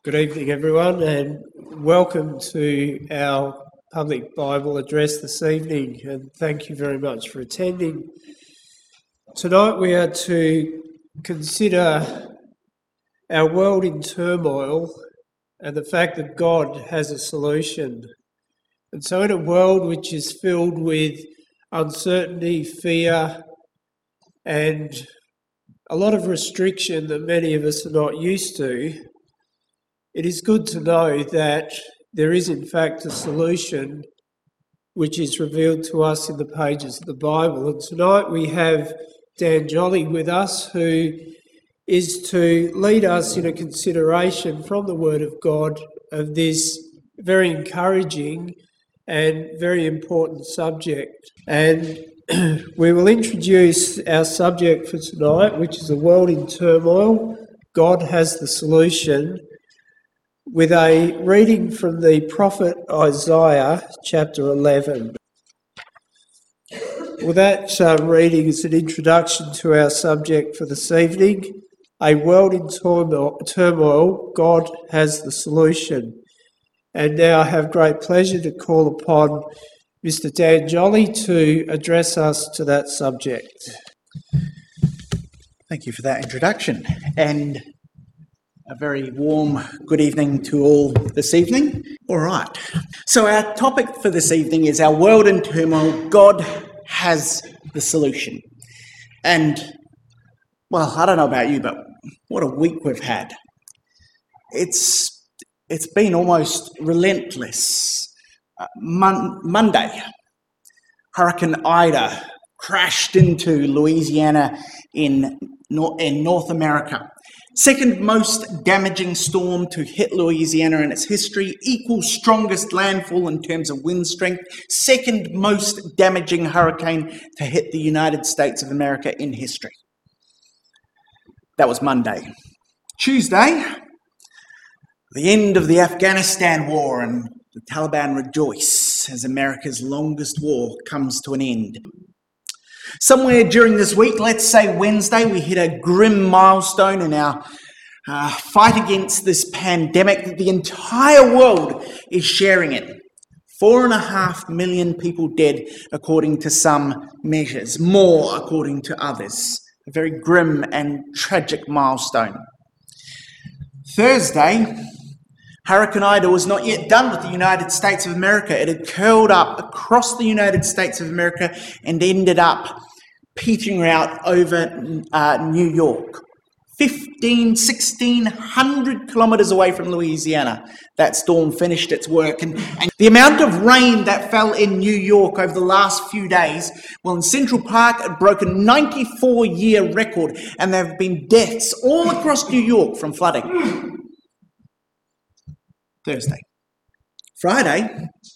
Good evening, everyone, and welcome to our public Bible address this evening, and thank you very much for attending. Tonight we are to consider our world in turmoil and the fact that God has a solution. And so in a world which is filled with uncertainty, fear, and a lot of restriction that many of us are not used to, it is good to know that there is in fact a solution which is revealed to us in the pages of the Bible. And tonight we have Dan Jolly with us, who is to lead us in a consideration from the Word of God of this very encouraging and very important subject. And we will introduce our subject for tonight, which is a world in turmoil. God has the solution, with a reading from the prophet Isaiah, chapter 11. Well, that reading is an introduction to our subject for this evening, a world in turmoil, God has the solution. And now I have great pleasure to call upon Mr. Dan Jolly to address us to that subject. Thank you for that introduction, and a very warm good evening to all this evening. All right, so our topic for this evening is our world in turmoil, God has the solution. And, well, I don't know about you, but what a week we've had. It's been almost relentless. Monday, Hurricane Ida crashed into Louisiana in North America. Second most damaging storm to hit Louisiana in its history, equals strongest landfall in terms of wind strength, second most damaging hurricane to hit the United States of America in history. That was Monday. Tuesday, the end of the Afghanistan war, and the Taliban rejoice as America's longest war comes to an end. Somewhere during this week, let's say Wednesday, we hit a grim milestone in our fight against this pandemic that the entire world is sharing it. 4.5 million people dead, according to some measures, more according to others. A very grim and tragic milestone. Thursday, Hurricane Ida was not yet done with the United States of America. It had curled up across the United States of America and ended up petering out over New York. 1,600 kilometres away from Louisiana, that storm finished its work. And the amount of rain that fell in New York over the last few days, well, in Central Park, it broke a 94-year record, and there have been deaths all across New York from flooding. Thursday. Friday,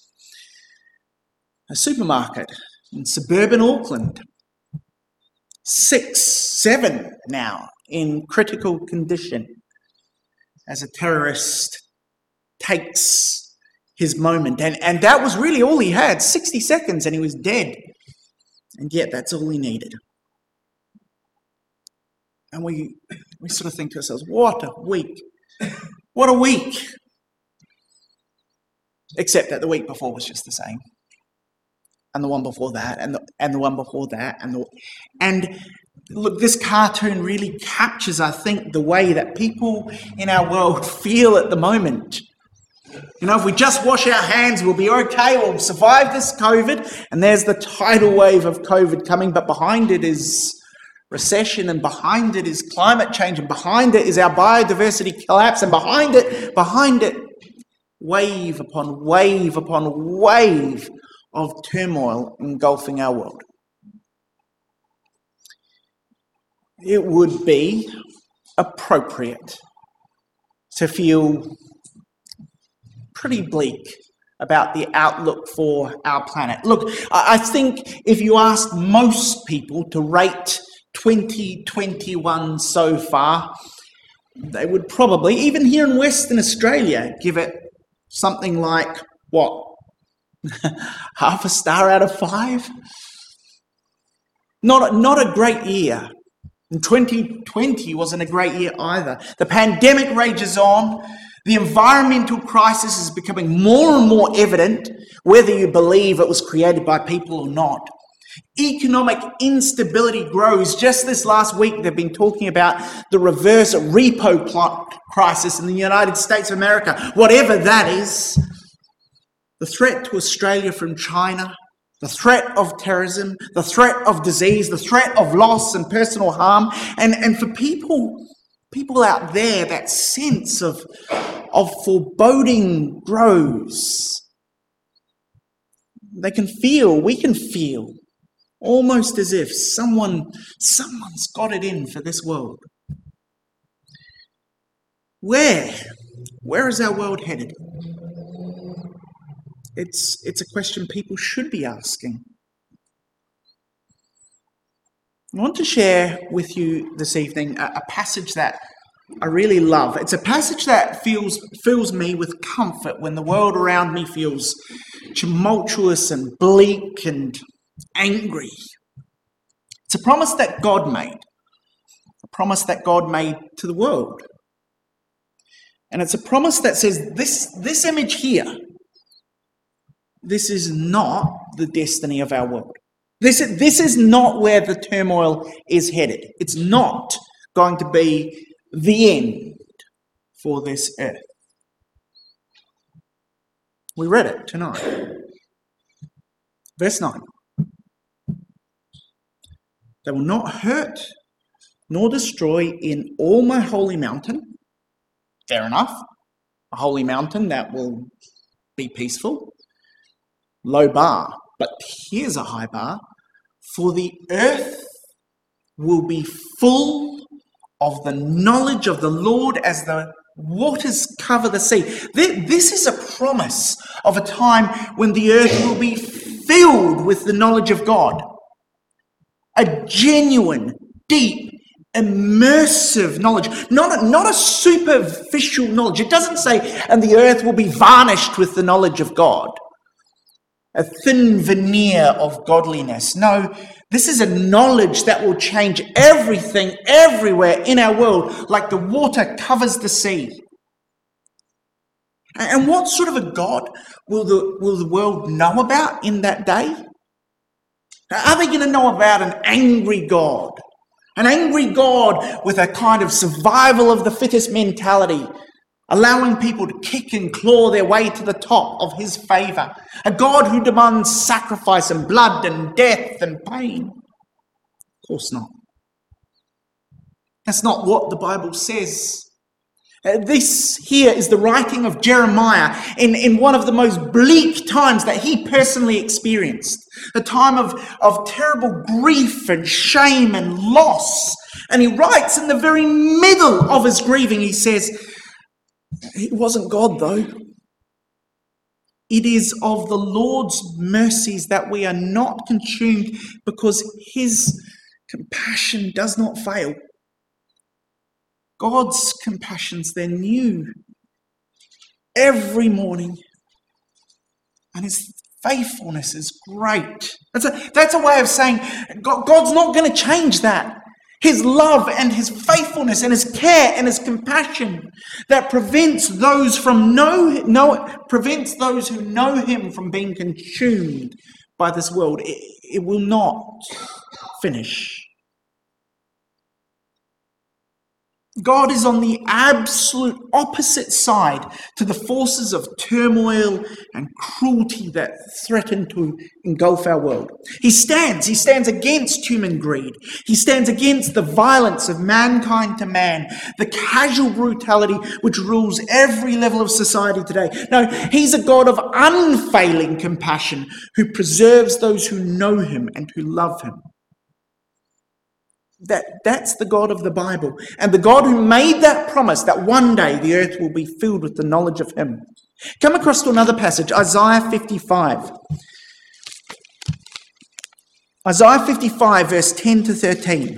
a supermarket in suburban Auckland, 7 now in critical condition as a terrorist takes his moment. And that was really all he had, 60 seconds, and he was dead. And yet that's all he needed. And we sort of think to ourselves, what a week. What a week. Except that the week before was just the same. And the one before that, and the one before that, and look, this cartoon really captures, I think, the way that people in our world feel at the moment. You know, if we just wash our hands, we'll be okay, we'll survive this COVID, and there's the tidal wave of COVID coming, but behind it is recession, and behind it is climate change, and behind it is our biodiversity collapse, and behind it, wave upon wave upon wave of turmoil engulfing our world. It would be appropriate to feel pretty bleak about the outlook for our planet. Look, I think if you asked most people to rate 2021 so far, they would probably, even here in Western Australia, give it something like, what? Half a star out of 5? Not a great year. And 2020 wasn't a great year either. The pandemic rages on. The environmental crisis is becoming more and more evident, whether you believe it was created by people or not. Economic instability grows. Just this last week, they've been talking about the reverse repo crisis in the United States of America. Whatever that is, the threat to Australia from China, the threat of terrorism, the threat of disease, the threat of loss and personal harm. And for people out there, that sense of foreboding grows. We can feel, almost as if someone's got it in for this world. Where is our world headed? It's a question people should be asking. I want to share with you this evening a passage that I really love. It's a passage that fills me with comfort when the world around me feels tumultuous and bleak and angry. It's a promise that God made. A promise that God made to the world. And it's a promise that says, this image here, this is not the destiny of our world. This is not where the turmoil is headed. It's not going to be the end for this earth. We read it tonight. Verse 9. They will not hurt nor destroy in all my holy mountain. Fair enough. A holy mountain that will be peaceful. Low bar. But here's a high bar. For the earth will be full of the knowledge of the Lord as the waters cover the sea. This is a promise of a time when the earth will be filled with the knowledge of God. A genuine, deep, immersive knowledge. Not a superficial knowledge. It doesn't say, and the earth will be varnished with the knowledge of God. A thin veneer of godliness. No, this is a knowledge that will change everything, everywhere in our world, like the water covers the sea. And what sort of a God will the world know about in that day? Are they going to know about an angry God? An angry God with a kind of survival of the fittest mentality, allowing people to kick and claw their way to the top of his favour. A God who demands sacrifice and blood and death and pain. Of course not. That's not what the Bible says. This here is the writing of Jeremiah in one of the most bleak times that he personally experienced. A time of terrible grief and shame and loss. And he writes in the very middle of his grieving, he says, it wasn't God though. It is of the Lord's mercies that we are not consumed, because his compassion does not fail. God's compassions, they're new every morning. And his faithfulness is great. That's a way of saying God's not going to change that. His love and his faithfulness and his care and his compassion that prevents those who know him from being consumed by this world. It will not finish. God is on the absolute opposite side to the forces of turmoil and cruelty that threaten to engulf our world. He stands against human greed. He stands against the violence of mankind to man, the casual brutality which rules every level of society today. No, he's a God of unfailing compassion who preserves those who know him and who love him. That's the God of the Bible. And the God who made that promise that one day the earth will be filled with the knowledge of him. Come across to another passage, Isaiah 55. Isaiah 55, verse 10 to 13.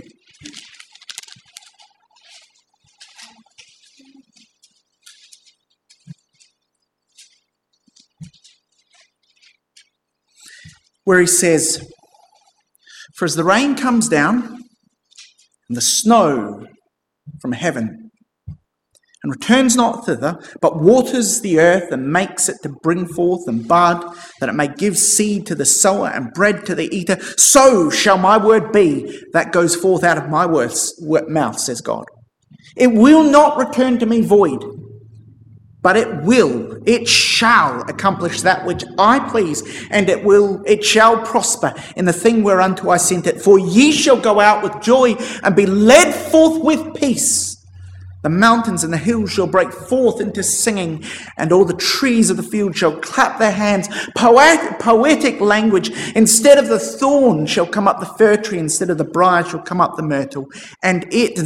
Where he says, "For as the rain comes down, and the snow from heaven, and returns not thither, but waters the earth and makes it to bring forth and bud, that it may give seed to the sower and bread to the eater, so shall my word be that goes forth out of my mouth, says God. It will not return to me void, but it shall accomplish that which I please, and it shall prosper in the thing whereunto I sent it. For ye shall go out with joy and be led forth with peace. The mountains and the hills shall break forth into singing, and all the trees of the field shall clap their hands. Poetic language. Instead of the thorn shall come up the fir tree, instead of the briar shall come up the myrtle. And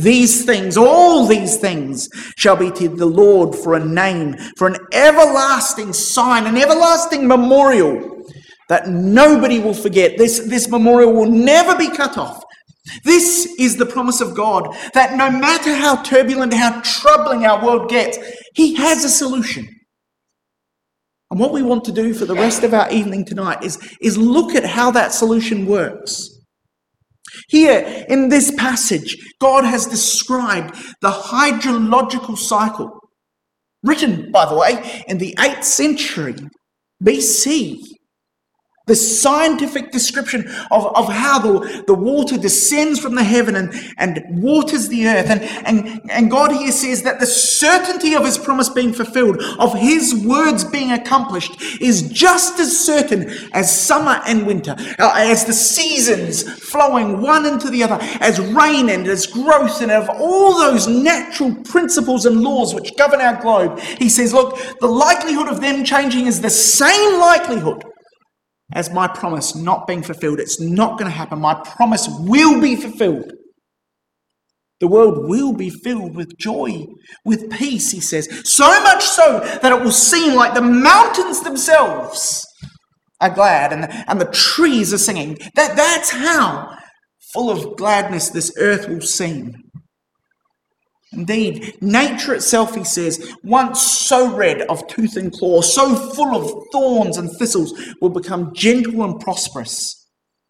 all these things shall be to the Lord for a name, for an everlasting sign, an everlasting memorial that nobody will forget. This memorial will never be cut off. This is the promise of God, that no matter how turbulent, how troubling our world gets, He has a solution. And what we want to do for the rest of our evening tonight is look at how that solution works. Here in this passage, God has described the hydrological cycle, written, by the way, in the 8th century BC. The scientific description of how the water descends from the heaven and waters the earth. And God here says that the certainty of His promise being fulfilled, of His words being accomplished, is just as certain as summer and winter, as the seasons flowing one into the other, as rain and as growth, and of all those natural principles and laws which govern our globe. He says, look, the likelihood of them changing is the same likelihood as my promise not being fulfilled. It's not going to happen. My promise will be fulfilled. The world will be filled with joy, with peace, he says. So much so that it will seem like the mountains themselves are glad and the trees are singing. That's how full of gladness this earth will seem. Indeed, nature itself, he says, once so red of tooth and claw, so full of thorns and thistles, will become gentle and prosperous.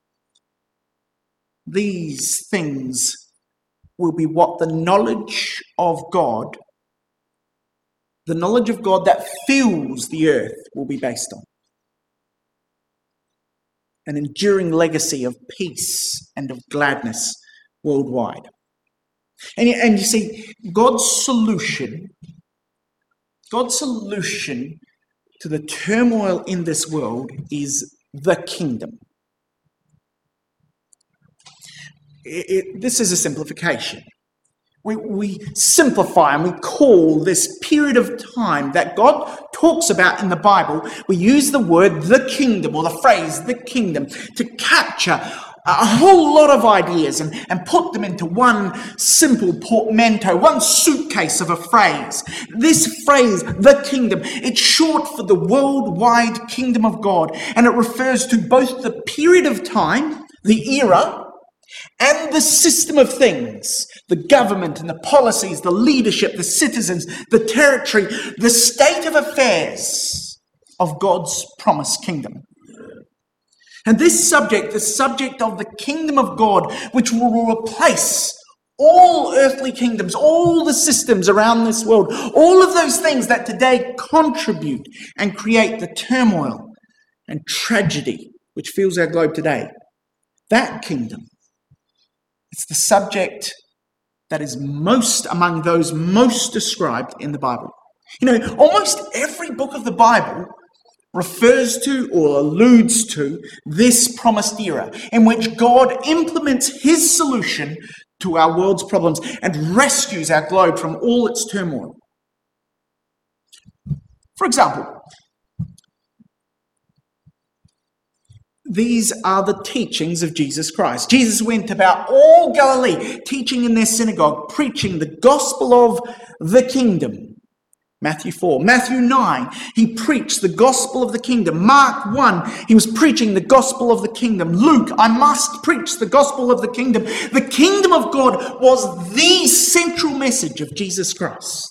These things will be what the knowledge of God that fills the earth, will be based on. An enduring legacy of peace and of gladness worldwide. And you see, God's solution to the turmoil in this world is the kingdom. This is a simplification. We simplify and we call this period of time that God talks about in the Bible, we use the word the kingdom, or the phrase the kingdom, to capture a whole lot of ideas and put them into one simple portmanteau, one suitcase of a phrase. This phrase, the kingdom, it's short for the worldwide kingdom of God, and it refers to both the period of time, the era, and the system of things, the government and the policies, the leadership, the citizens, the territory, the state of affairs of God's promised kingdom. And this subject, the subject of the kingdom of God, which will replace all earthly kingdoms, all the systems around this world, all of those things that today contribute and create the turmoil and tragedy which fills our globe today. That kingdom, it's the subject that is most among those most described in the Bible. You know, almost every book of the Bible refers to or alludes to this promised era in which God implements His solution to our world's problems and rescues our globe from all its turmoil. For example, these are the teachings of Jesus Christ. Jesus went about all Galilee, teaching in their synagogue, preaching the gospel of the kingdom. Matthew 4. Matthew 9, he preached the gospel of the kingdom. Mark 1, he was preaching the gospel of the kingdom. Luke, I must preach the gospel of the kingdom. The kingdom of God was the central message of Jesus Christ.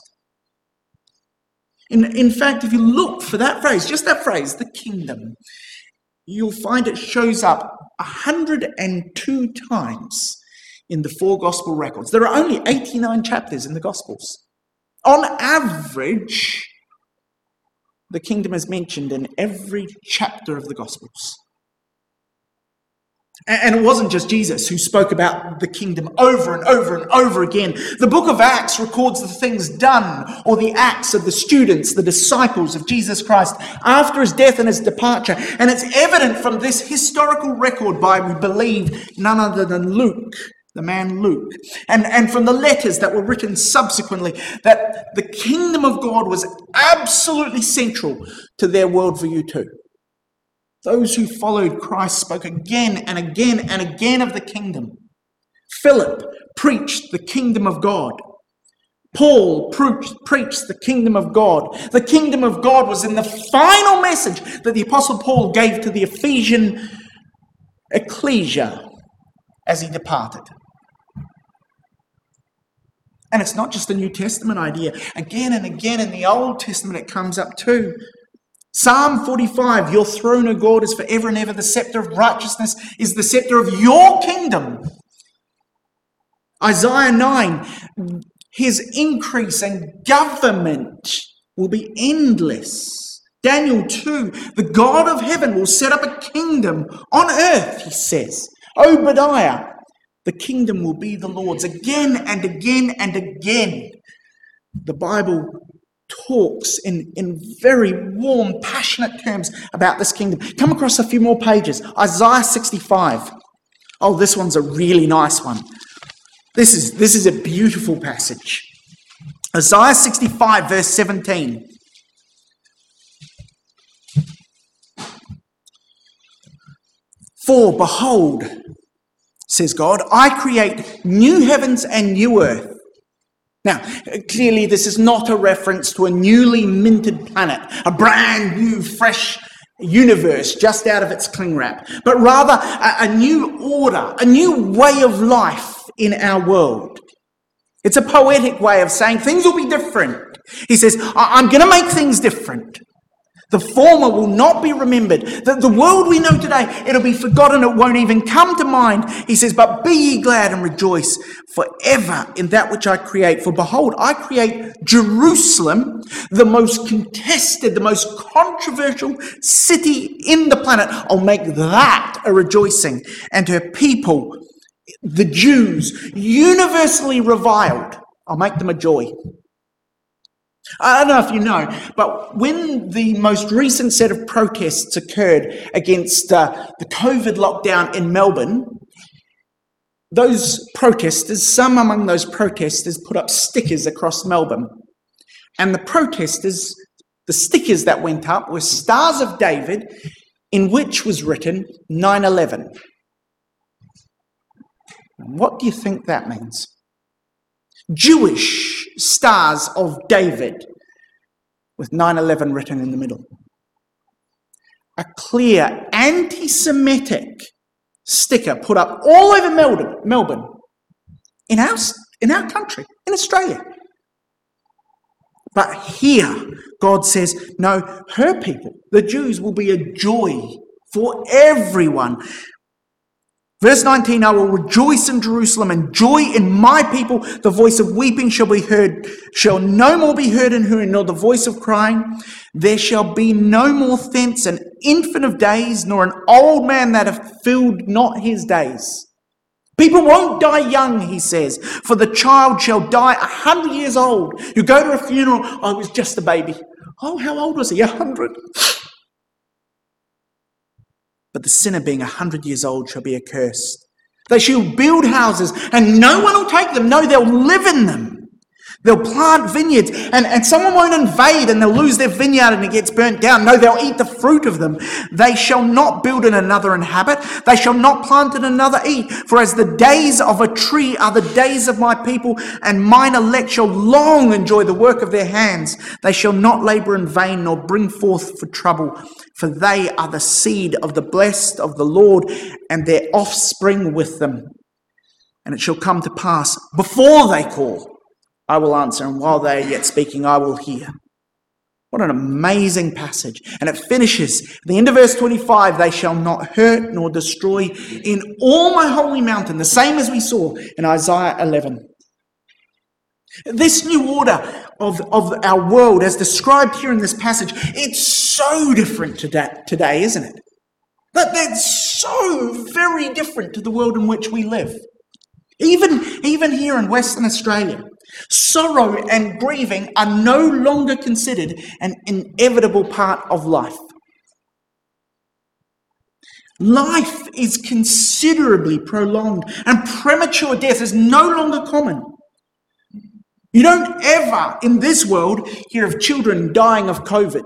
In fact, if you look for that phrase, just that phrase, the kingdom, you'll find it shows up 102 times in the 4 gospel records. There are only 89 chapters in the gospels. On average, the kingdom is mentioned in every chapter of the Gospels. And it wasn't just Jesus who spoke about the kingdom over and over and over again. The book of Acts records the things done, or the acts of the students, the disciples of Jesus Christ, after his death and his departure. And it's evident from this historical record by, we believe, none other than Luke, the man Luke, and from the letters that were written subsequently, that the kingdom of God was absolutely central to their worldview too. Those who followed Christ spoke again and again and again of the kingdom. Philip preached the kingdom of God. Paul preached the kingdom of God. The kingdom of God was in the final message that the Apostle Paul gave to the Ephesian ecclesia as he departed. And it's not just a New Testament idea. Again and again in the Old Testament it comes up too. Psalm 45, your throne, O God, is forever and ever. The scepter of righteousness is the scepter of your kingdom. Isaiah 9, his increase and government will be endless. Daniel 2, the God of heaven will set up a kingdom on earth, he says. Obadiah, the kingdom will be the Lord's. Again and again and again, the Bible talks in very warm, passionate terms about this kingdom. Come across a few more pages. Isaiah 65. Oh, this one's a really nice one. This is a beautiful passage. Isaiah 65, verse 17. For behold, says God, I create new heavens and new earth. Now, clearly this is not a reference to a newly minted planet, a brand new, fresh universe just out of its cling wrap, but rather a new order, a new way of life in our world. It's a poetic way of saying things will be different. He says, I'm going to make things different. The former will not be remembered. The world we know today, it'll be forgotten. It won't even come to mind. He says, but be ye glad and rejoice forever in that which I create. For behold, I create Jerusalem, the most contested, the most controversial city in the planet. I'll make that a rejoicing. And her people, the Jews, universally reviled, I'll make them a joy. I don't know if you know, but when the most recent set of protests occurred against the COVID lockdown in Melbourne, those protesters, some among those protesters put up stickers across Melbourne. And the stickers that went up were Stars of David, in which was written 9/11. What do you think that means? Jewish Stars of David with 9/11 written in the middle. A clear anti-Semitic sticker put up all over Melbourne, in our country, in Australia. But here, God says, no, her people, the Jews, will be a joy for everyone. Verse 19, I will rejoice in Jerusalem and joy in my people. The voice of weeping shall no more be heard in her, nor the voice of crying. There shall be no more thence an infant of days, nor an old man that hath filled not his days. People won't die young, he says, for the child shall die 100 years old. You go to a funeral, I was just a baby. Oh, how old was he? 100. But the sinner being 100 years old shall be accursed. They shall build houses and no one will take them. No, they'll live in them. They'll plant vineyards and someone won't invade and they'll lose their vineyard and it gets burnt down. No, they'll eat the fruit of them. They shall not build and another inhabit. They shall not plant and another eat. For as the days of a tree are the days of my people, and mine elect shall long enjoy the work of their hands. They shall not labour in vain nor bring forth for trouble. For they are the seed of the blessed of the Lord, and their offspring with them. And it shall come to pass, before they call, I will answer, and while they are yet speaking, I will hear. What an amazing passage. And it finishes, at the end of verse 25, they shall not hurt nor destroy in all my holy mountain, the same as we saw in Isaiah 11. This new order of our world, as described here in this passage, it's so different today, isn't it? That's so very different to the world in which we live. Even here in Western Australia, sorrow and grieving are no longer considered an inevitable part of life. Life is considerably prolonged, and premature death is no longer common. You don't ever, in this world, hear of children dying of COVID.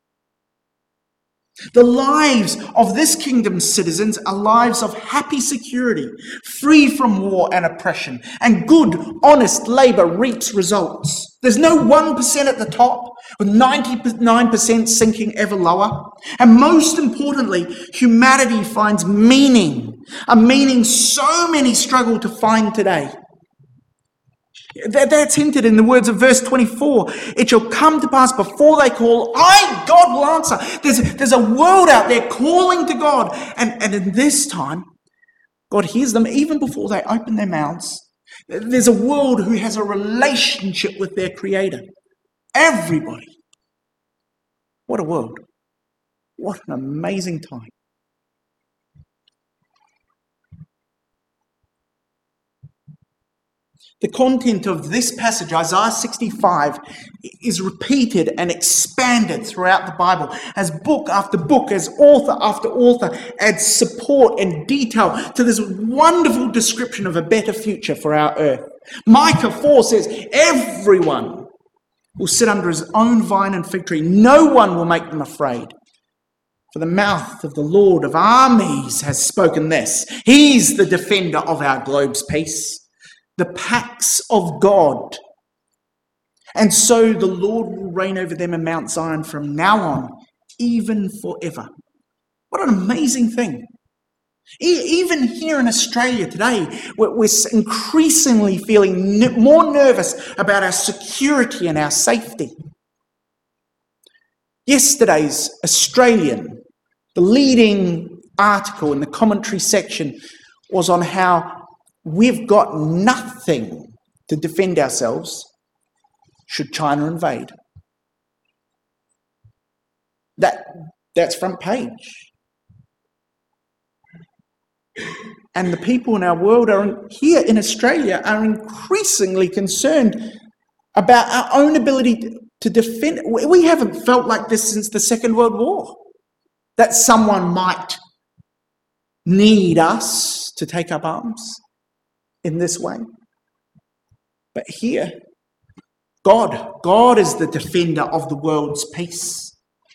The lives of this kingdom's citizens are lives of happy security, free from war and oppression, and good, honest labour reaps results. There's no 1% at the top, with 99% sinking ever lower. And most importantly, humanity finds meaning, a meaning so many struggle to find today. That's hinted in the words of verse 24. It shall come to pass before they call, God will answer. There's a world out there calling to God. And in this time, God hears them even before they open their mouths. There's a world who has a relationship with their Creator. Everybody. What a world. What an amazing time. The content of this passage, Isaiah 65, is repeated and expanded throughout the Bible as book after book, as author after author adds support and detail to this wonderful description of a better future for our earth. Micah 4 says, everyone will sit under his own vine and fig tree. No one will make them afraid. For the mouth of the Lord of armies has spoken this. He's the defender of our globe's peace. The pax of God. And so the Lord will reign over them in Mount Zion from now on, even forever. What an amazing thing. Even here in Australia today, we're increasingly feeling more nervous about our security and our safety. Yesterday's Australian, the leading article in the commentary section was on how we've got nothing to defend ourselves should China invade. That's front page. And the people in our world here in Australia are increasingly concerned about our own ability to defend. We haven't felt like this since the Second World War, that someone might need us to take up arms in this way. But here, God is the defender of the world's peace.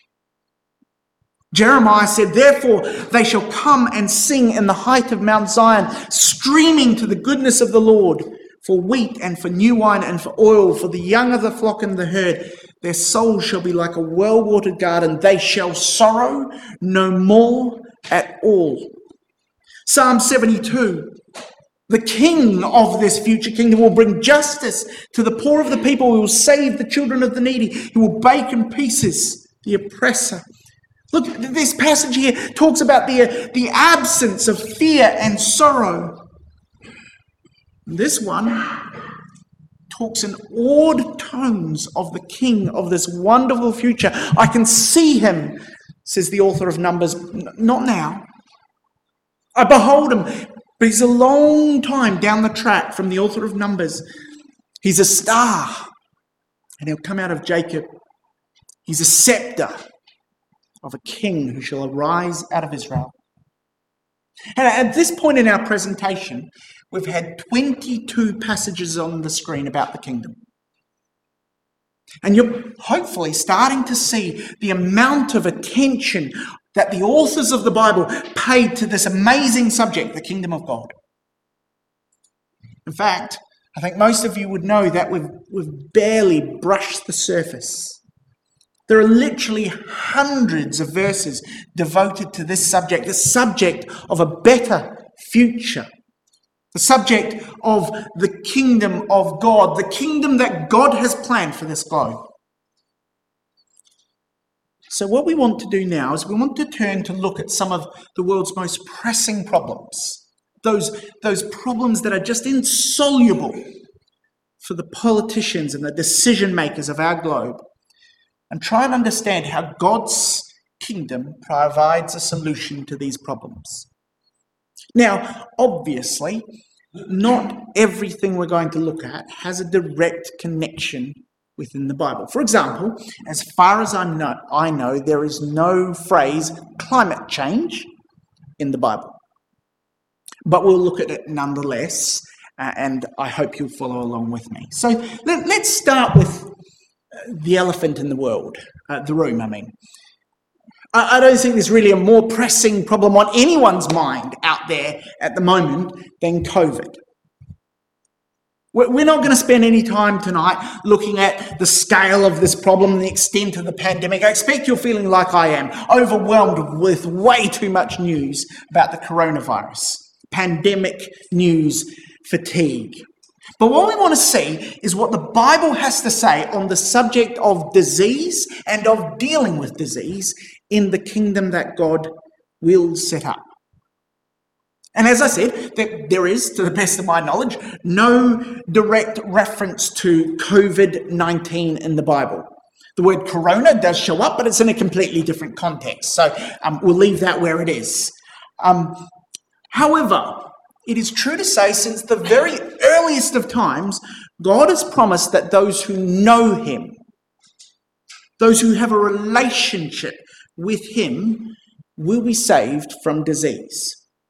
Jeremiah said, therefore they shall come and sing in the height of Mount Zion, streaming to the goodness of the Lord, for wheat and for new wine and for oil, for the young of the flock and the herd. Their souls shall be like a well-watered garden. They shall sorrow no more at all. Psalm 72. The king of this future kingdom will bring justice to the poor of the people. He will save the children of the needy. He will break in pieces the oppressor. Look, this passage here talks about the absence of fear and sorrow. This one talks in awed tones of the king of this wonderful future. I can see him, says the author of Numbers, not now. I behold him. But he's a long time down the track from the author of Numbers. He's a star, and he'll come out of Jacob. He's a scepter of a king who shall arise out of Israel. And at this point in our presentation, we've had 22 passages on the screen about the kingdom. And you're hopefully starting to see the amount of attention that the authors of the Bible paid to this amazing subject, the kingdom of God. In fact, I think most of you would know that we've barely brushed the surface. There are literally hundreds of verses devoted to this subject, the subject of a better future, the subject of the kingdom of God, the kingdom that God has planned for this globe. So what we want to do now is we want to turn to look at some of the world's most pressing problems, those problems that are just insoluble for the politicians and the decision makers of our globe and try and understand how God's kingdom provides a solution to these problems. Now, obviously, not everything we're going to look at has a direct connection within the Bible. For example, as far as I know, there is no phrase climate change in the Bible. But we'll look at it nonetheless, and I hope you'll follow along with me. So let's start with the elephant in the room, I mean. I don't think there's really a more pressing problem on anyone's mind out there at the moment than COVID. We're not going to spend any time tonight looking at the scale of this problem and the extent of the pandemic. I expect you're feeling like I am, overwhelmed with way too much news about the coronavirus, pandemic news fatigue. But what we want to see is what the Bible has to say on the subject of disease and of dealing with disease in the kingdom that God will set up. And as I said, there is, to the best of my knowledge, no direct reference to COVID-19 in the Bible. The word corona does show up, but it's in a completely different context. So we'll leave that where it is. However, it is true to say, since the very earliest of times, God has promised that those who know him, those who have a relationship with him, will be saved from disease.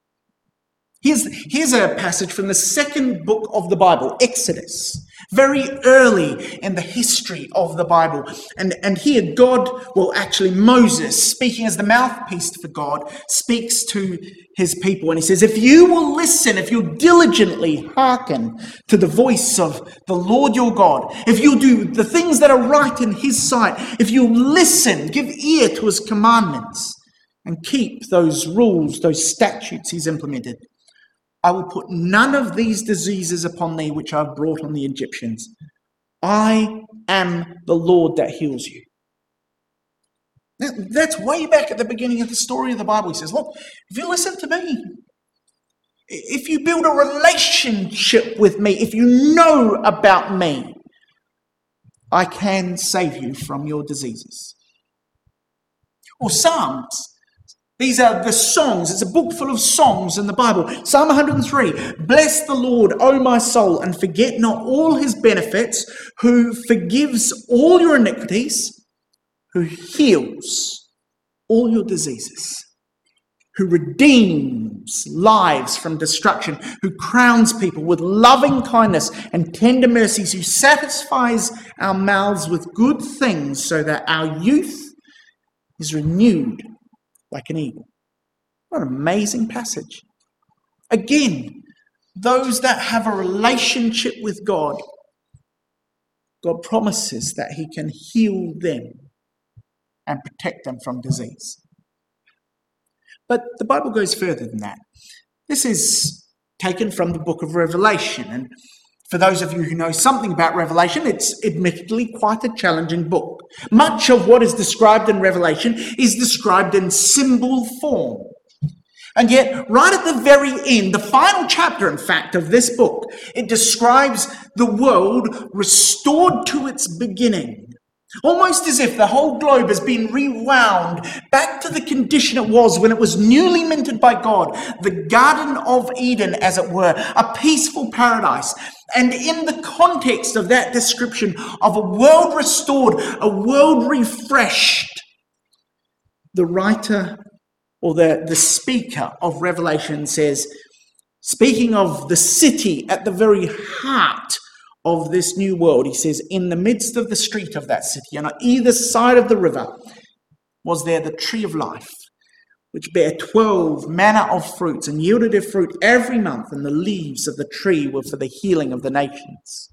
Here's a passage from the second book of the Bible, Exodus, very early in the history of the Bible. And here Moses, speaking as the mouthpiece for God, speaks to his people. And he says, if you will listen, if you diligently hearken to the voice of the Lord your God, if you do the things that are right in his sight, if you listen, give ear to his commandments, and keep those rules, those statutes he's implemented, I will put none of these diseases upon thee which I've brought on the Egyptians. I am the Lord that heals you. Now, that's way back at the beginning of the story of the Bible. He says, look, if you listen to me, if you build a relationship with me, if you know about me, I can save you from your diseases. Or Psalms. These are the songs. It's a book full of songs in the Bible. Psalm 103, bless the Lord, O my soul, and forget not all his benefits, who forgives all your iniquities, who heals all your diseases, who redeems lives from destruction, who crowns people with loving kindness and tender mercies, who satisfies our mouths with good things so that our youth is renewed like an eagle. What an amazing passage. Again, those that have a relationship with God, God promises that he can heal them and protect them from disease. But the Bible goes further than that. This is taken from the book of Revelation. And for those of you who know something about Revelation, it's admittedly quite a challenging book. Much of what is described in Revelation is described in symbol form. And yet, right at the very end, the final chapter, in fact, of this book, it describes the world restored to its beginning. Almost as if the whole globe has been rewound back to the condition it was when it was newly minted by God, the Garden of Eden, as it were, a peaceful paradise. And in the context of that description of a world restored, a world refreshed, the writer or the speaker of Revelation says, speaking of the city at the very heart of this new world, he says, in the midst of the street of that city, and on either side of the river, was there the tree of life, which bare 12 manner of fruits, and yielded their fruit every month, and the leaves of the tree were for the healing of the nations.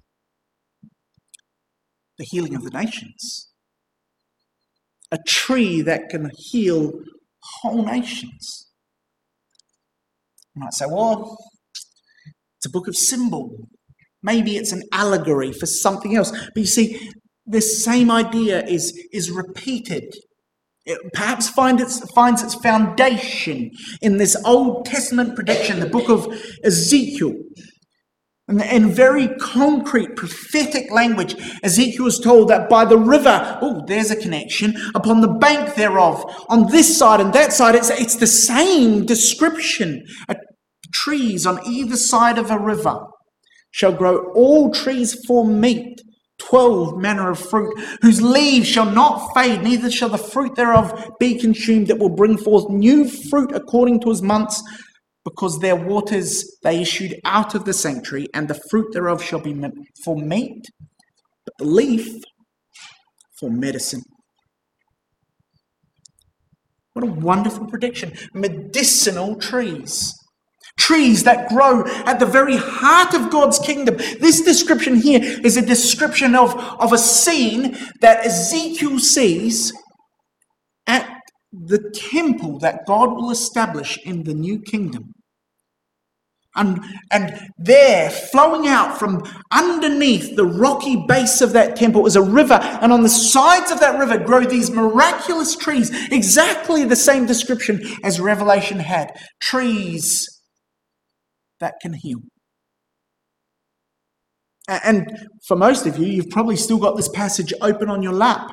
The healing of the nations. A tree that can heal whole nations. You might say, well, it's a book of symbol. Maybe it's an allegory for something else. But you see, this same idea is repeated. It perhaps finds its foundation in this Old Testament prediction, the book of Ezekiel. And in very concrete, prophetic language, Ezekiel was told that by the river, oh, there's a connection, upon the bank thereof, on this side and that side, it's the same description. Trees on either side of a river shall grow all trees for meat, 12 manner of fruit, whose leaves shall not fade, neither shall the fruit thereof be consumed. It will bring forth new fruit according to his months, because their waters they issued out of the sanctuary, and the fruit thereof shall be for meat, but the leaf for medicine. What a wonderful prediction. Medicinal trees. Trees that grow at the very heart of God's kingdom. This description here is a description of a scene that Ezekiel sees at the temple that God will establish in the new kingdom. And there, flowing out from underneath the rocky base of that temple is a river, and on the sides of that river grow these miraculous trees, exactly the same description as Revelation had. Trees that can heal. And for most of you, you've probably still got this passage open on your lap.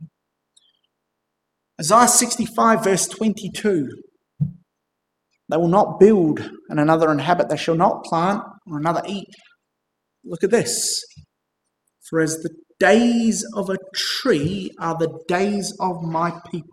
Isaiah 65 verse 22. They will not build and another inhabit. They shall not plant or another eat. Look at this. For as the days of a tree are the days of my people.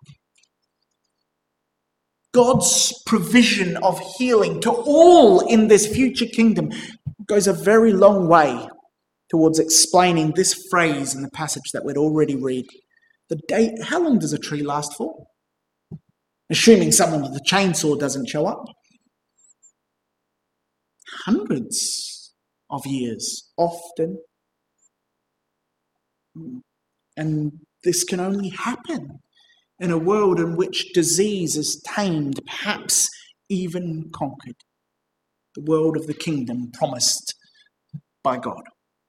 God's provision of healing to all in this future kingdom goes a very long way towards explaining this phrase in the passage that we'd already read. How long does a tree last for? Assuming someone with a chainsaw doesn't show up. Hundreds of years, often. And this can only happen in a world in which disease is tamed, perhaps even conquered. The world of the kingdom promised by God.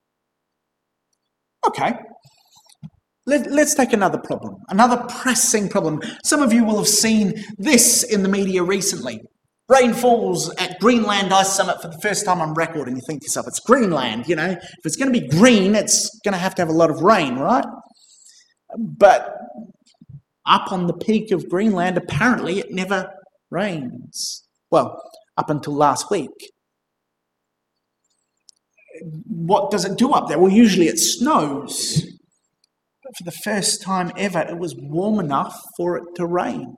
Okay, let's take another problem, another pressing problem. Some of you will have seen this in the media recently. Rain falls at Greenland Ice Summit for the first time on record, and you think to yourself, it's Greenland, you know. If it's going to be green, it's going to have a lot of rain, right? But up on the peak of Greenland, apparently it never rains. Well, up until last week. What does it do up there? Well, usually it snows. But for the first time ever, it was warm enough for it to rain.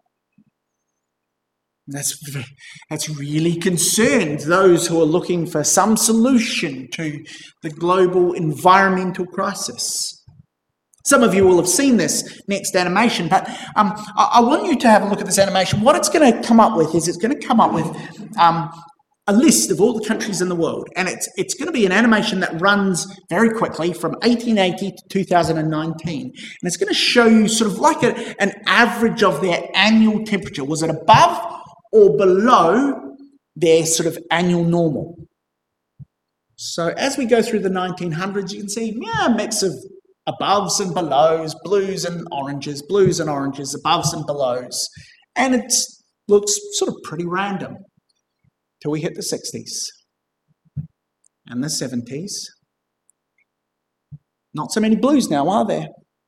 That's really concerned those who are looking for some solution to the global environmental crisis. Some of you will have seen this next animation, but I want you to have a look at this animation. What it's going to come up with is it's going to come up with a list of all the countries in the world, and it's going to be an animation that runs very quickly from 1880 to 2019, and it's going to show you sort of like an average of their annual temperature. Was it above or below their sort of annual normal? So as we go through the 1900s, you can see a mix of aboves and belows, blues and oranges, aboves and belows. And it looks sort of pretty random till we hit the 60s and the 70s. Not so many blues now, are there?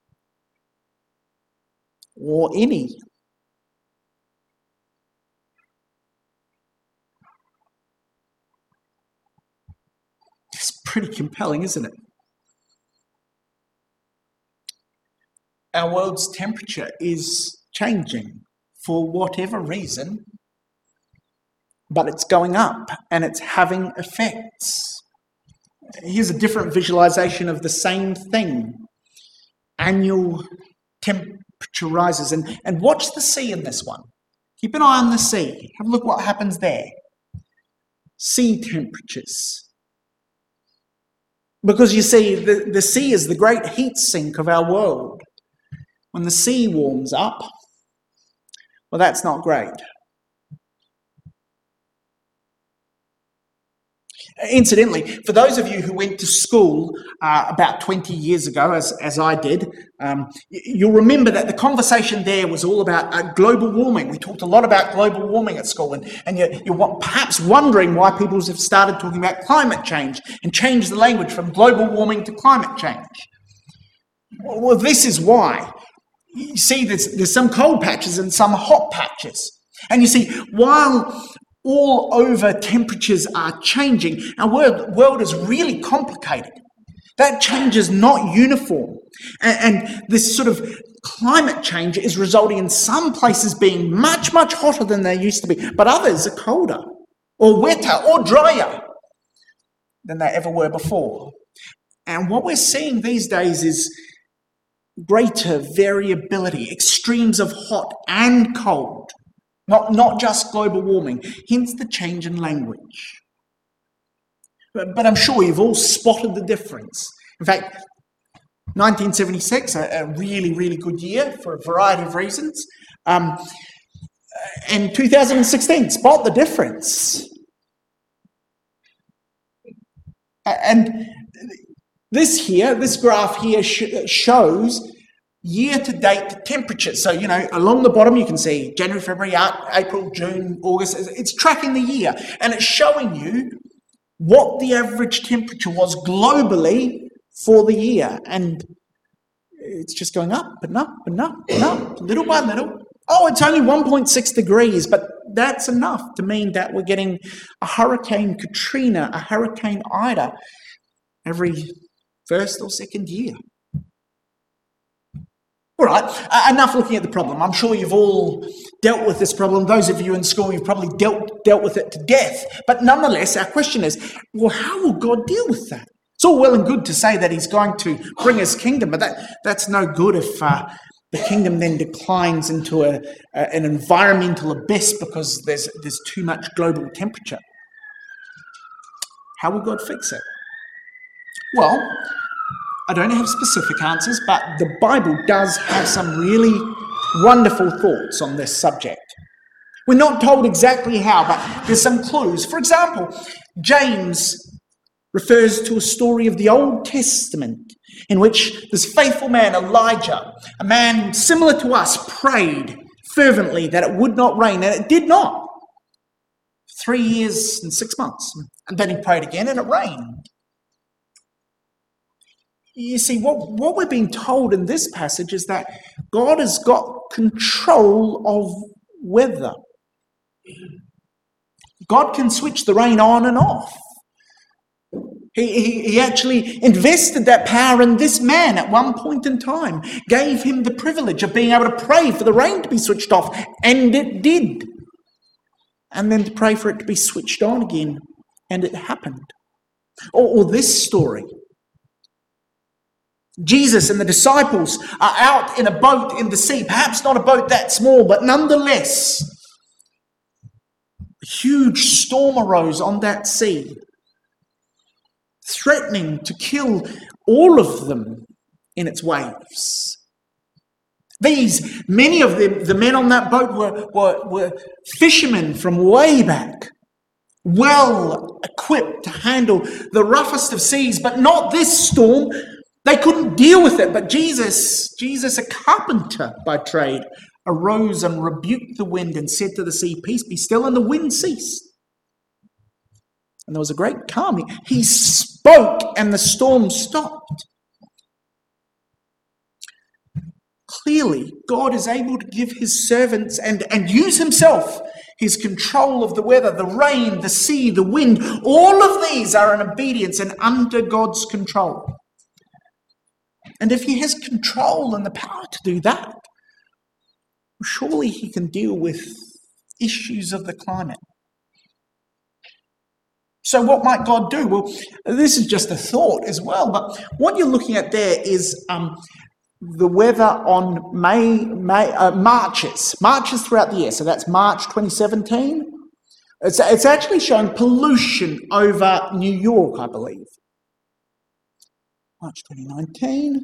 Or any. It's pretty compelling, isn't it? Our world's temperature is changing for whatever reason, but it's going up and it's having effects. Here's a different visualization of the same thing. Annual temperature rises. And watch the sea in this one. Keep an eye on the sea. Have a look what happens there. Sea temperatures. Because you see, the sea is the great heat sink of our world. When the sea warms up, well, that's not great. Incidentally, for those of you who went to school about 20 years ago, as I did, you'll remember that the conversation there was all about global warming. We talked a lot about global warming at school, and you're perhaps wondering why people have started talking about climate change and changed the language from global warming to climate change. Well, this is why. You see, there's some cold patches and some hot patches. And you see, while all over temperatures are changing, our world is really complicated. That change is not uniform. And this sort of climate change is resulting in some places being much, much hotter than they used to be, but others are colder or wetter or drier than they ever were before. And what we're seeing these days is greater variability, extremes of hot and cold. Not just global warming, hence the change in language. But I'm sure you've all spotted the difference. In fact, 1976, a really, really good year for a variety of reasons. And 2016, spot the difference. And this graph here shows year-to-date temperatures. So, along the bottom you can see January, February, April, June, August. It's tracking the year, and it's showing you what the average temperature was globally for the year. And it's just going up and up and up and up, little by little. Oh, it's only 1.6 degrees, but that's enough to mean that we're getting a Hurricane Katrina, a Hurricane Ida every first or second year. All right, enough looking at the problem. I'm sure you've all dealt with this problem. Those of you in school, you've probably dealt with it to death. But nonetheless, our question is, well, how will God deal with that? It's all well and good to say that he's going to bring his kingdom, but that's no good if the kingdom then declines into an environmental abyss because there's too much global temperature. How will God fix it? Well, I don't have specific answers, but the Bible does have some really wonderful thoughts on this subject. We're not told exactly how, but there's some clues. For example, James refers to a story of the Old Testament in which this faithful man, Elijah, a man similar to us, prayed fervently that it would not rain, and it did not. 3 years and 6 months. And then he prayed again, and it rained. You see, what we're being told in this passage is that God has got control of weather. God can switch the rain on and off. He actually invested that power in this man at one point in time, gave him the privilege of being able to pray for the rain to be switched off, and it did. And then to pray for it to be switched on again, and it happened. Or this story. Jesus and the disciples are out in a boat in the sea, perhaps not a boat that small, but nonetheless, a huge storm arose on that sea, threatening to kill all of them in its waves. Many of the men on that boat were fishermen from way back, well equipped to handle the roughest of seas, but not this storm. They couldn't deal with it, but Jesus, a carpenter by trade, arose and rebuked the wind and said to the sea, "Peace, be still," and the wind ceased. And there was a great calm. He spoke and the storm stopped. Clearly, God is able to give his servants and use himself his control of the weather, the rain, the sea, the wind. All of these are in obedience and under God's control. And if he has control and the power to do that, surely he can deal with issues of the climate. So what might God do? Well, this is just a thought as well, but what you're looking at there is the weather on Marches throughout the year. So that's March 2017. It's actually showing pollution over New York, I believe. March 2019,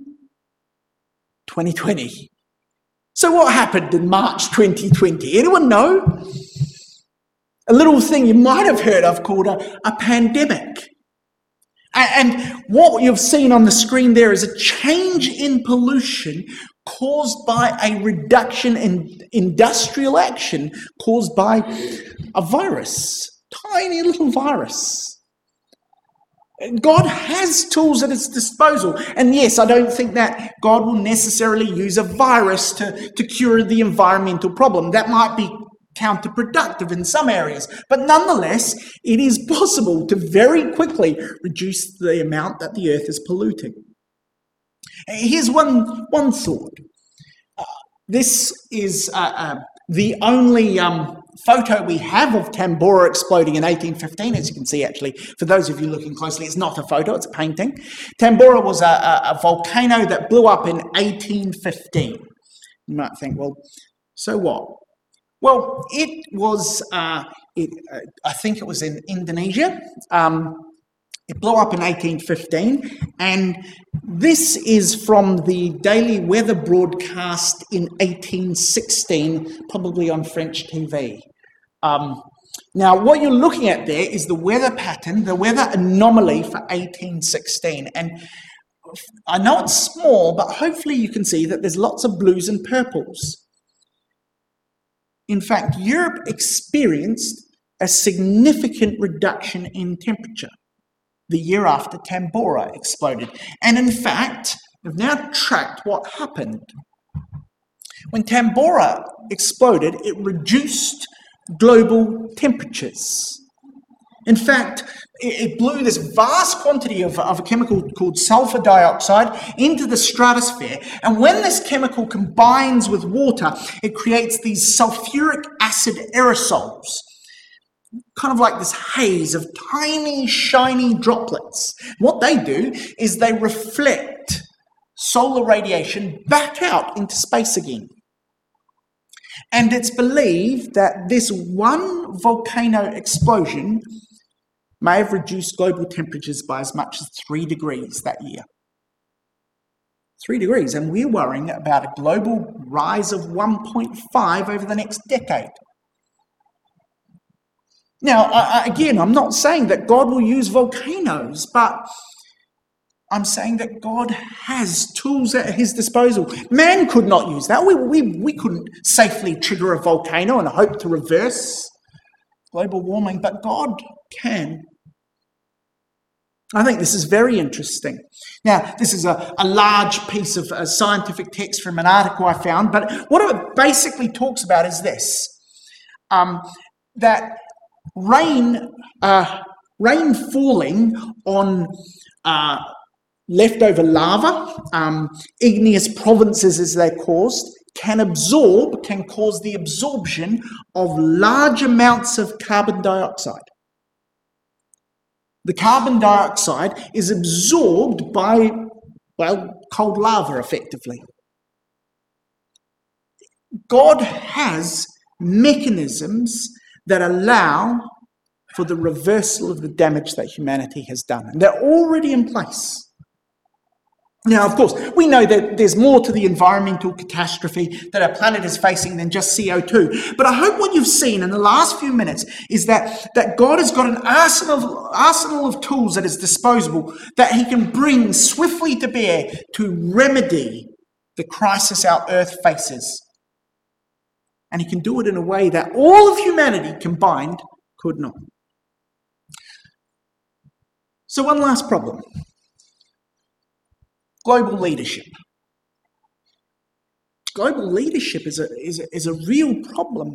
2020. So what happened in March 2020? Anyone know? a little thing you might have heard of called a pandemic. And what you've seen on the screen there is a change in pollution caused by a reduction in industrial action caused by a virus, tiny little virus. God has tools at his disposal. And yes, I don't think that God will necessarily use a virus to cure the environmental problem. That might be counterproductive in some areas. But nonetheless, it is possible to very quickly reduce the amount that the earth is polluting. Here's one thought. This is the only photo we have of Tambora exploding in 1815. As you can see, actually, for those of you looking closely, it's not a photo, it's a painting. Tambora was a volcano that blew up in 1815. You might think, well, so what? Well, it was, I think it was in Indonesia. It blew up in 1815, and this is from the daily weather broadcast in 1816, probably on French TV. Now, what you're looking at there is the weather pattern, the weather anomaly for 1816. And I know it's small, but hopefully you can see that there's lots of blues and purples. In fact, Europe experienced a significant reduction in temperature the year after Tambora exploded. And in fact, we've now tracked what happened. When Tambora exploded, it reduced global temperatures. In fact, it blew this vast quantity of a chemical called sulfur dioxide into the stratosphere. And when this chemical combines with water, it creates these sulfuric acid aerosols, kind of like this haze of tiny, shiny droplets. What they do is they reflect solar radiation back out into space again. And it's believed that this one volcano explosion may have reduced global temperatures by as much as 3 degrees that year. 3 degrees, and we're worrying about a global rise of 1.5 over the next decade. Now, I'm not saying that God will use volcanoes, but I'm saying that God has tools at his disposal. Man could not use that. We couldn't safely trigger a volcano and hope to reverse global warming, but God can. I think this is very interesting. Now, this is a large piece of scientific text from an article I found, but what it basically talks about is this, that rain falling on leftover lava, igneous provinces as they're caused, can cause the absorption of large amounts of carbon dioxide. The carbon dioxide is absorbed by, cold lava, effectively. God has mechanisms that allow for the reversal of the damage that humanity has done. And they're already in place. Now, of course, we know that there's more to the environmental catastrophe that our planet is facing than just CO2. But I hope what you've seen in the last few minutes is that God has got an arsenal of tools at his disposal that he can bring swiftly to bear to remedy the crisis our earth faces. And he can do it in a way that all of humanity combined could not. So one last problem. Global leadership. Global leadership is a real problem.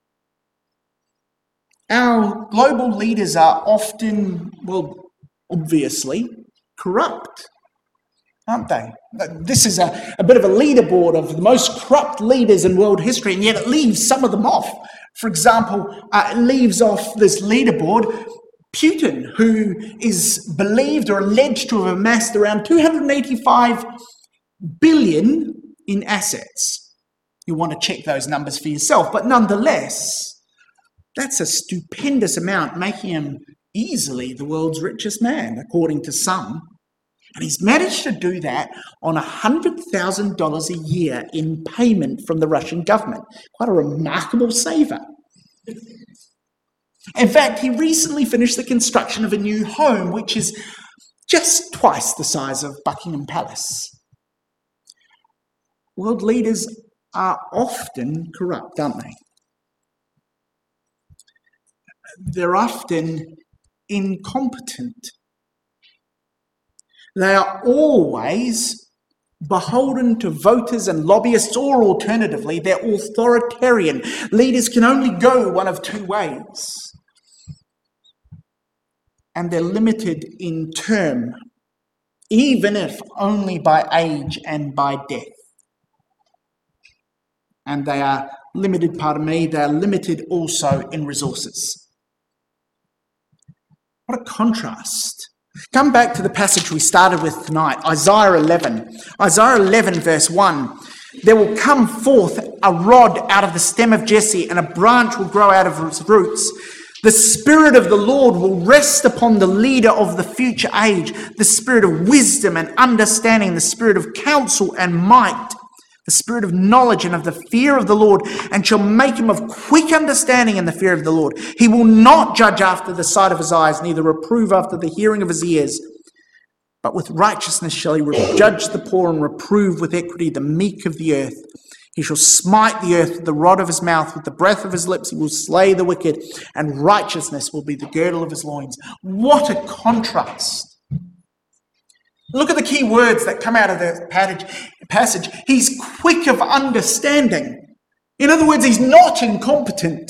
Our global leaders are often, obviously, corrupt, aren't they? This is a bit of a leaderboard of the most corrupt leaders in world history, and yet it leaves some of them off. For example, it leaves off this leaderboard Putin, who is believed or alleged to have amassed around 285 billion in assets. You want to check those numbers for yourself, but nonetheless, that's a stupendous amount, making him easily the world's richest man, according to some. And he's managed to do that on $100,000 a year in payment from the Russian government. Quite a remarkable saver. In fact, he recently finished the construction of a new home, which is just twice the size of Buckingham Palace. World leaders are often corrupt, aren't they? They're often incompetent. They are always beholden to voters and lobbyists, or alternatively, they're authoritarian. Leaders can only go one of two ways. And they're limited in term, even if only by age and by death. And they are limited, they are limited also in resources. What a contrast. Come back to the passage we started with tonight, Isaiah 11. Isaiah 11 verse 1. There will come forth a rod out of the stem of Jesse, and a branch will grow out of its roots. The Spirit of the Lord will rest upon the leader of the future age, the Spirit of wisdom and understanding, the Spirit of counsel and might, the Spirit of knowledge and of the fear of the Lord, and shall make him of quick understanding in the fear of the Lord. He will not judge after the sight of his eyes, neither reprove after the hearing of his ears. But with righteousness shall he judge the poor, and reprove with equity the meek of the earth. He shall smite the earth with the rod of his mouth, with the breath of his lips he will slay the wicked, and righteousness will be the girdle of his loins. What a contrast. Look at the key words that come out of the passage. He's quick of understanding. In other words, he's not incompetent.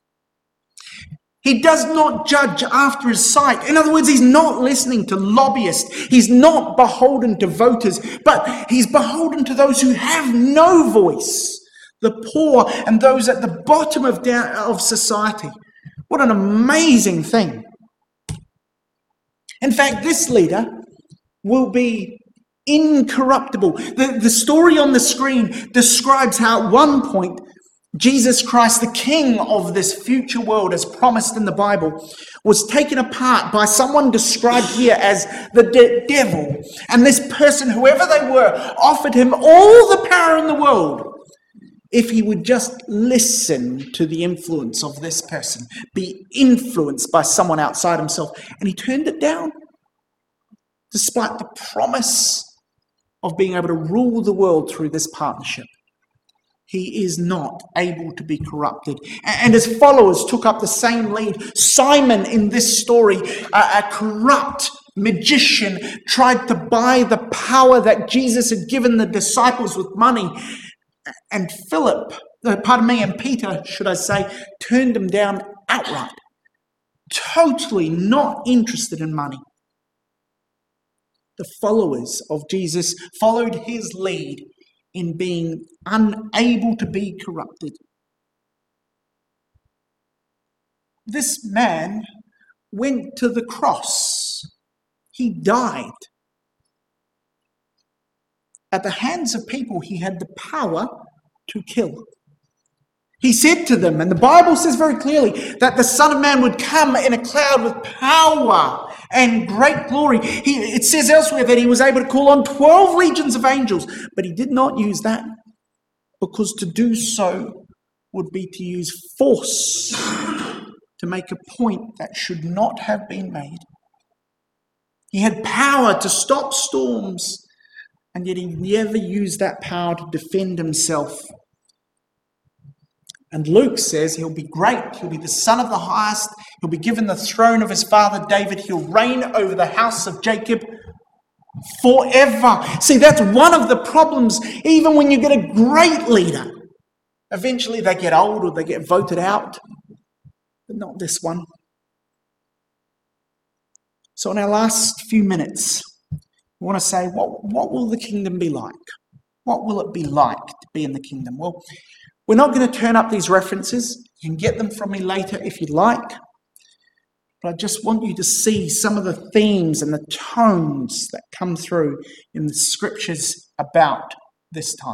He does not judge after his sight. In other words, he's not listening to lobbyists. He's not beholden to voters, but he's beholden to those who have no voice, the poor and those at the bottom of society. What an amazing thing. In fact, this leader will be incorruptible. The story on the screen describes how at one point Jesus Christ, the King of this future world, as promised in the Bible, was taken apart by someone described here as the devil. And this person, whoever they were, offered him all the power in the world if he would just listen to the influence of this person, be influenced by someone outside himself. And he turned it down, despite the promise of being able to rule the world through this partnership. He is not able to be corrupted. And his followers took up the same lead. Simon, in this story, a corrupt magician, tried to buy the power that Jesus had given the disciples with money. And Peter, turned him down outright. Totally not interested in money. The followers of Jesus followed his lead in being unable to be corrupted. This man went to the cross. He died. At the hands of people he had the power to kill. He said to them, and the Bible says very clearly, that the Son of Man would come in a cloud with power and great glory. It says elsewhere that he was able to call on 12 legions of angels, but he did not use that, because to do so would be to use force to make a point that should not have been made. He had power to stop storms, and yet he never used that power to defend himself. And Luke says he'll be great. He'll be the Son of the Highest. He'll be given the throne of his father David. He'll reign over the house of Jacob forever. See, that's one of the problems. Even when you get a great leader, eventually they get old or they get voted out. But not this one. So in our last few minutes, we want to say, what will the kingdom be like? What will it be like to be in the kingdom? Well, we're not going to turn up these references. You can get them from me later if you'd like. But I just want you to see some of the themes and the tones that come through in the scriptures about this time.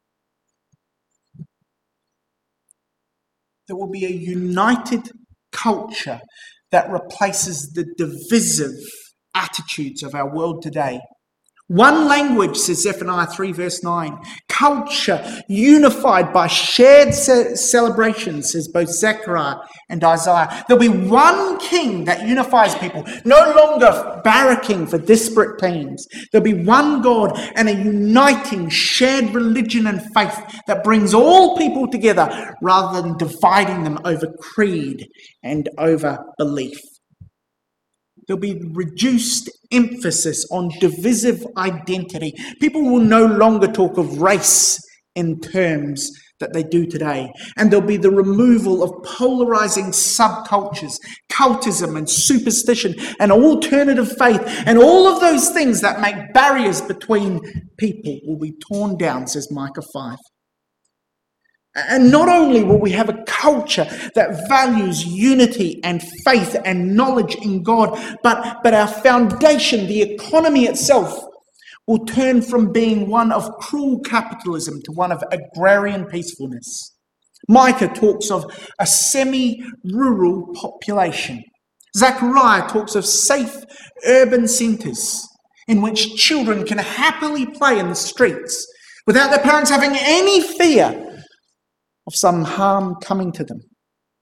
There will be a united culture that replaces the divisive attitudes of our world today. One language, says Zephaniah 3 verse 9. Culture unified by shared celebrations, says both Zechariah and Isaiah. There'll be one king that unifies people, no longer barracking for disparate teams. There'll be one God and a uniting shared religion and faith that brings all people together rather than dividing them over creed and over belief. There'll be reduced emphasis on divisive identity. People will no longer talk of race in terms that they do today. And there'll be the removal of polarizing subcultures, cultism and superstition and alternative faith. And all of those things that make barriers between people will be torn down, says Micah 5. And not only will we have a culture that values unity and faith and knowledge in God, but our foundation, the economy itself, will turn from being one of cruel capitalism to one of agrarian peacefulness. Micah talks of a semi-rural population. Zechariah talks of safe urban centres in which children can happily play in the streets without their parents having any fear of some harm coming to them.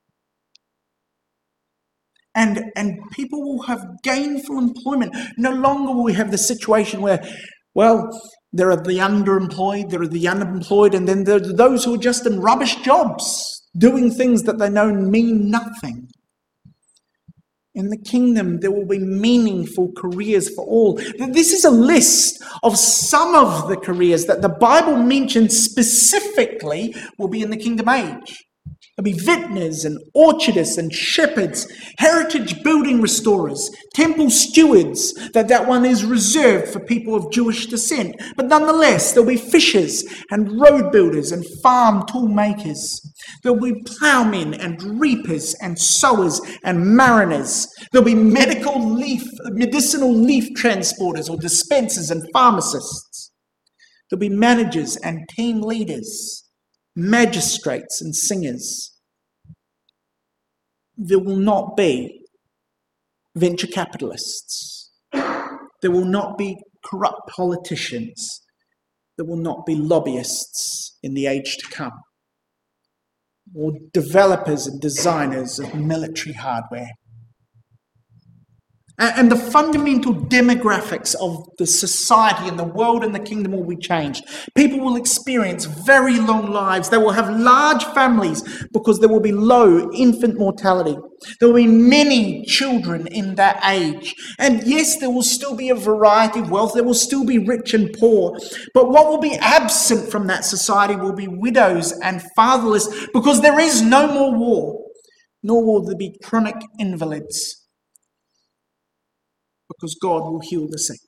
And people will have gainful employment. No longer will we have the situation where, well, there are the underemployed, there are the unemployed, and then there are those who are just in rubbish jobs, doing things that they know mean nothing. In the kingdom, there will be meaningful careers for all. This is a list of some of the careers that the Bible mentions specifically will be in the kingdom age. There'll be vintners and orchardists and shepherds, heritage building restorers, temple stewards, that one is reserved for people of Jewish descent. But nonetheless, there'll be fishers and road builders and farm tool makers. There'll be ploughmen and reapers and sowers and mariners. There'll be medicinal leaf transporters or dispensers and pharmacists. There'll be managers and team leaders, magistrates and singers. There will not be venture capitalists. There will not be corrupt politicians. There will not be lobbyists in the age to come, or developers and designers of military hardware. And the fundamental demographics of the society and the world and the kingdom will be changed. People will experience very long lives. They will have large families because there will be low infant mortality. There will be many children in that age. And yes, there will still be a variety of wealth. There will still be rich and poor. But what will be absent from that society will be widows and fatherless, because there is no more war, nor will there be chronic invalids, because God will heal the sick.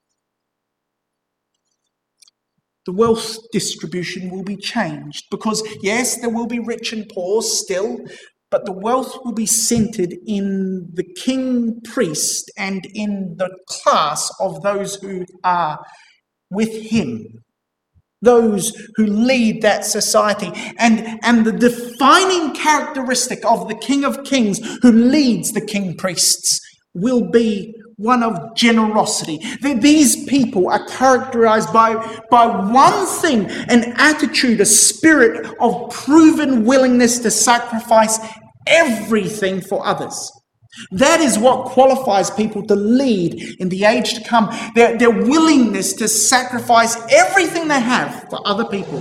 The wealth distribution will be changed because, yes, there will be rich and poor still, but the wealth will be centered in the king priest and in the class of those who are with him, those who lead that society. And the defining characteristic of the King of Kings who leads the king priests will be one of generosity. These people are characterized by one thing, an attitude, a spirit of proven willingness to sacrifice everything for others. That is what qualifies people to lead in the age to come. Their willingness to sacrifice everything they have for other people.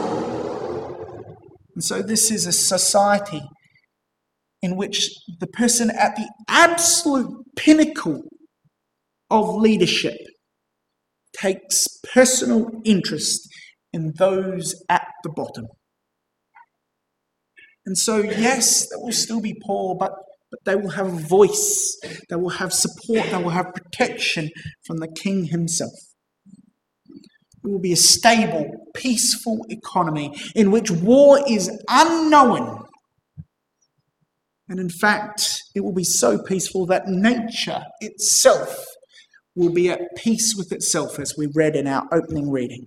And so this is a society in which the person at the absolute pinnacle of leadership takes personal interest in those at the bottom. And so, yes, they will still be poor, but they will have a voice, they will have support, they will have protection from the king himself. It will be a stable, peaceful economy in which war is unknown. And in fact, it will be so peaceful that nature itself will be at peace with itself, as we read in our opening reading.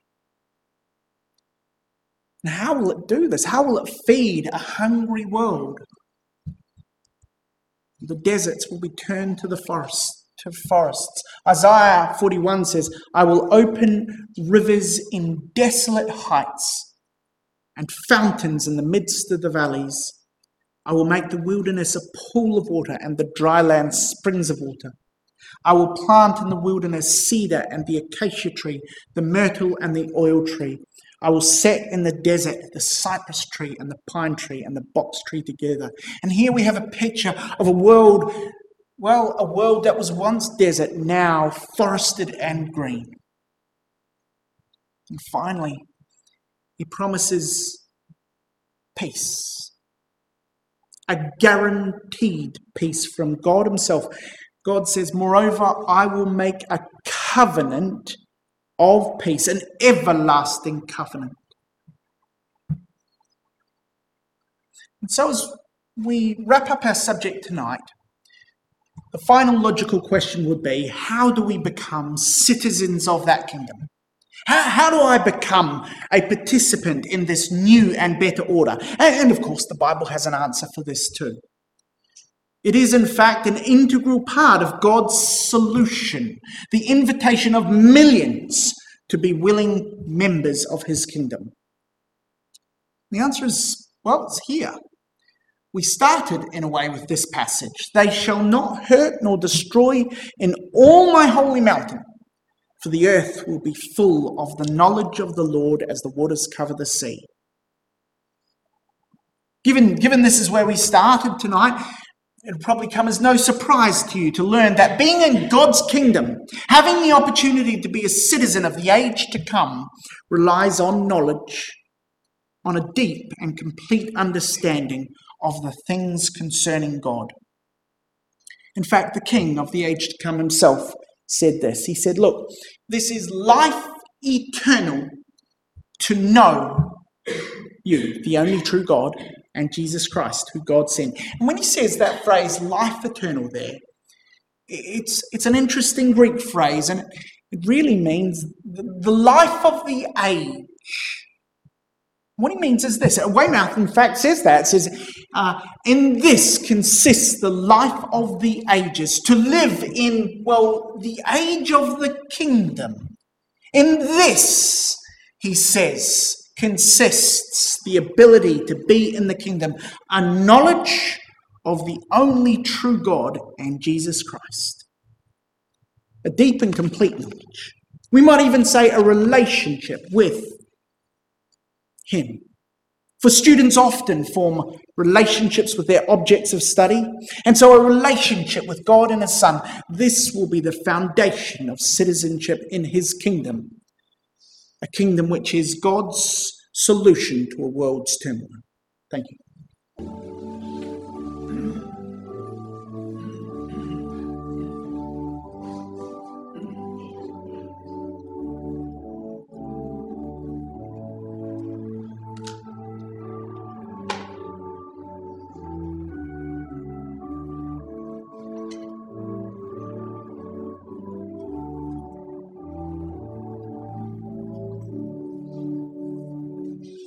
And how will it do this? How will it feed a hungry world? The deserts will be turned to the forests. to forests. Isaiah 41 says, I will open rivers in desolate heights and fountains in the midst of the valleys. I will make the wilderness a pool of water and the dry land springs of water. I will plant in the wilderness cedar and the acacia tree, the myrtle and the oil tree. I will set in the desert the cypress tree and the pine tree and the box tree together. And here we have a picture of a world that was once desert, now forested and green. And finally, he promises peace, a guaranteed peace from God himself. God says, moreover, I will make a covenant of peace, an everlasting covenant. And so as we wrap up our subject tonight, the final logical question would be, how do we become citizens of that kingdom? How do I become a participant in this new and better order? And of course, the Bible has an answer for this too. It is, in fact, an integral part of God's solution, the invitation of millions to be willing members of his kingdom. The answer is, well, it's here. We started, in a way, with this passage. They shall not hurt nor destroy in all my holy mountain, for the earth will be full of the knowledge of the Lord as the waters cover the sea. Given this is where we started tonight, it'll probably come as no surprise to you to learn that being in God's kingdom, having the opportunity to be a citizen of the age to come, relies on knowledge, on a deep and complete understanding of the things concerning God. In fact, the king of the age to come himself said this. He said, look, this is life eternal to know you, the only true God, and Jesus Christ, who God sent. And when he says that phrase, life eternal there, it's an interesting Greek phrase, and it really means the life of the age. What he means is this. Weymouth, in fact, says that. It says, in this consists the life of the ages, to live in, the age of the kingdom. In this, he says, consists the ability to be in the kingdom, a knowledge of the only true God and Jesus Christ. A deep and complete knowledge. We might even say a relationship with him. For students often form relationships with their objects of study, and so a relationship with God and his Son, this will be the foundation of citizenship in his kingdom, a kingdom which is God's solution to a world's turmoil. Thank you.